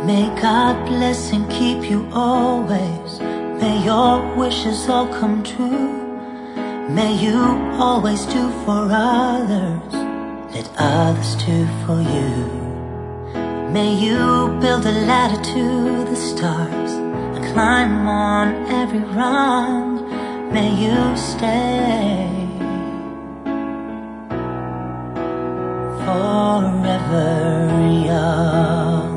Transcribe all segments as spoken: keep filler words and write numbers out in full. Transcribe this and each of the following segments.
May God bless and keep you always. May your wishes all come true. May you always do for others, let others do for you. May you build a ladder to the stars and climb on every rung. May you stay forever young.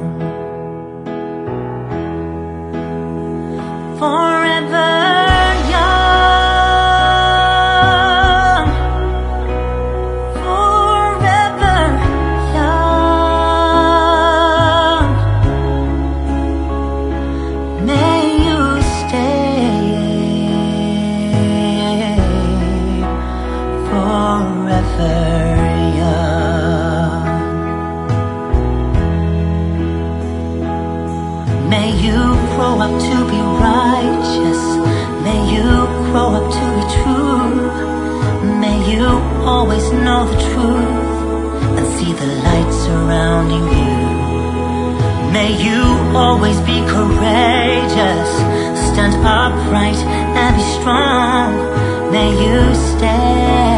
Forever young. Forever young. May you stay forever young. May you grow up to be righteous. May you grow up to be true. May you always know the truth and see the light surrounding you. May you always be courageous, stand upright and be strong. May you stay